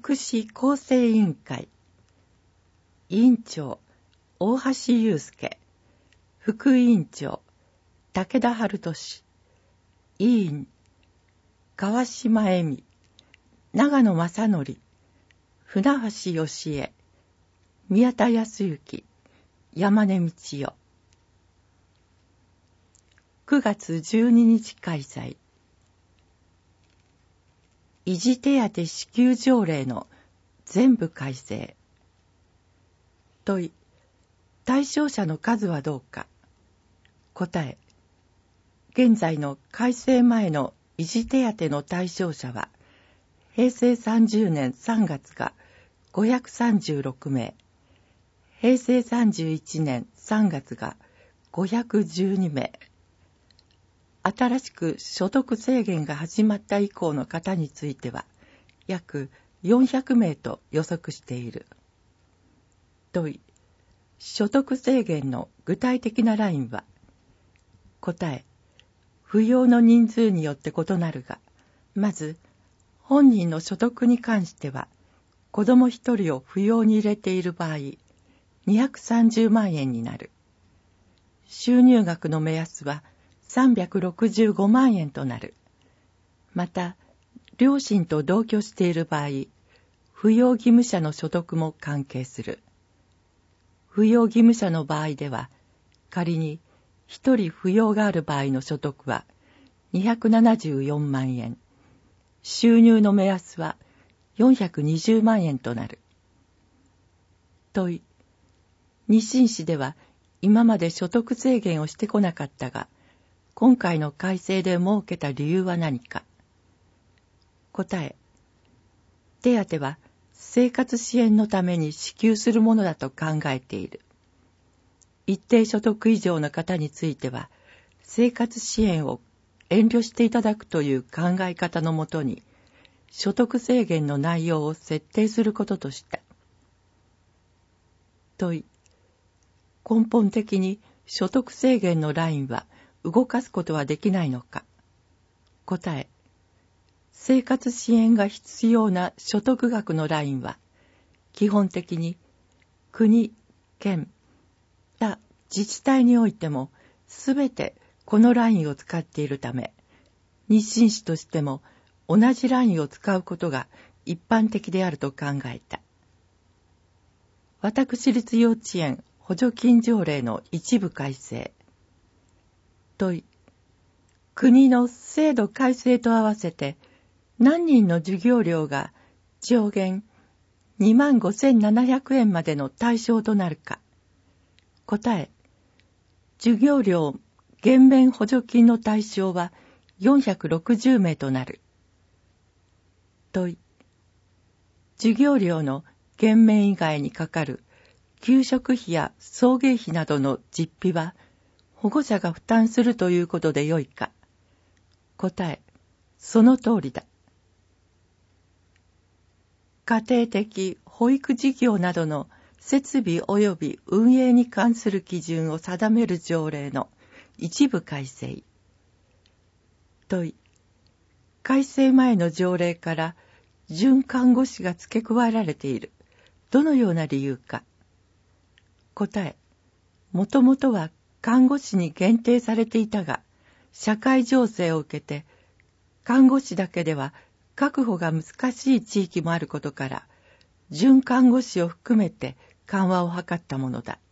福祉厚生委員会委員長大橋祐介、副委員長武田春俊、委員川島恵美、長野正則、船橋義恵、宮田康之、山根道代。9月12日開催。維持手当支給条例の全部改正。問い、対象者の数はどうか。答え、現在の改正前の維持手当の対象者は、平成30年3月が536名、平成31年3月が512名、新しく所得制限が始まった以降の方については、約400名と予測している。問い、所得制限の具体的なラインは。答え、扶養の人数によって異なるが、まず、本人の所得に関しては、子供一人を扶養に入れている場合、230万円になる。収入額の目安は365万円となる。また、両親と同居している場合、扶養義務者の所得も関係する。扶養義務者の場合では、仮に一人扶養がある場合の所得は274万円。収入の目安は420万円となる。問い、日清市では今まで所得制限をしてこなかったが、今回の改正で設けた理由は何か。答え、手当は生活支援のために支給するものだと考えている。一定所得以上の方については、生活支援を遠慮していただくという考え方のもとに、所得制限の内容を設定することとした。問い、根本的に所得制限のラインは動かすことはできないのか。答え、生活支援が必要な所得額のラインは、基本的に国、県、他自治体においてもすべてこのラインを使っているため、日清市としても同じラインを使うことが一般的であると考えた。私立幼稚園補助金条例の一部改正。問い、国の制度改正と合わせて何人の授業料が上限25,700円までの対象となるか。答え、授業料減免補助金の対象は460名となる。問い、授業料の減免以外にかかる給食費や送迎費などの実費は保護者が負担するということでよいか。答え、その通りだ。家庭的保育事業などの設備及び運営に関する基準を定める条例の一部改正。問い、改正前の条例から準看護師が付け加えられている。どのような理由か。答え、もともとは看護師に限定されていたが、社会情勢を受けて、看護師だけでは確保が難しい地域もあることから、準看護師を含めて緩和を図ったものだ。